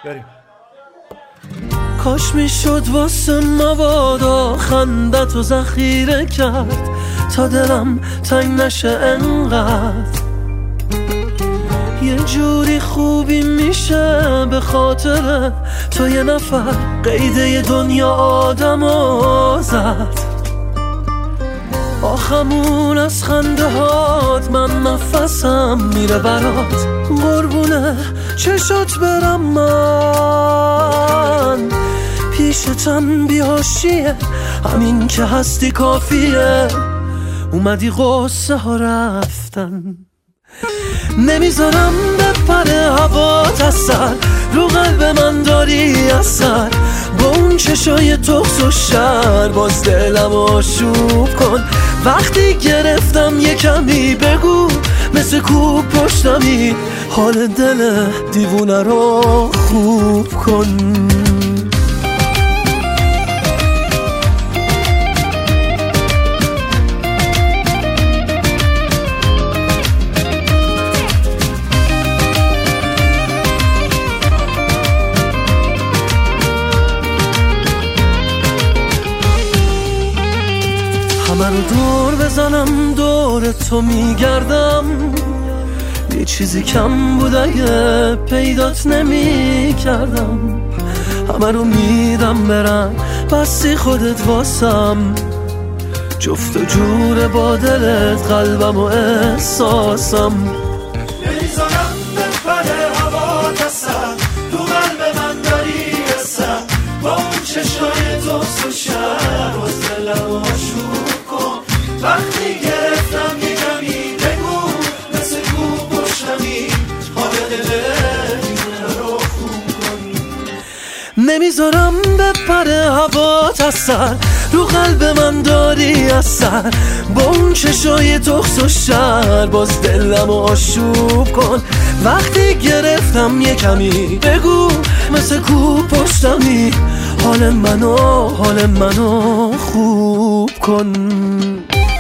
بریم. کاش میشد واسه مبادا خندتو ذخیره کرد تا دلم تنگ نشه انقدر. یه جوری خوبی میشه به خاطر تو یه نفر قیده دنیا آدمو زد. آخمون از خنده هات من نفسم میره برات، قربونه چشات برم من. پیشتم بیاشیه همین که هستی کافیه، اومدی قصه ها رفتن. نمیذارم بپره هوات از سر، رو قلب من داری اثر. با اون چشای تخس و شر باز دلم آشوب کن. وقتی گرفتم یه کمی بگو مثل کوب پشتمی، حال دل دیوونه رو خوب کن. همه رو دور بزنم دور تو میگردم، یه چیزی کم بود اگه پیدات نمی کردم. همه رو میدم برن بسی خودت واسم، جفت و جور با دلت قلبم و احساسم. نمیذارم بپره هوات از سر، تو قلب من داری اثر. با اون چشای تخس و شر باز دلم آشوب کن. وقتی گرفتم یه کمی بگو مثل کوب پشتمی، حال دل دیوونه رو خوب کن. نمیذارم بپره هوات از سر، رو قلب من داری اثر. با اون چشای تخس و شر باز دلم آشوب کن. وقتی گرفتم یه کمی بگو مثل کوب پشتمی، حال منو خوب کن.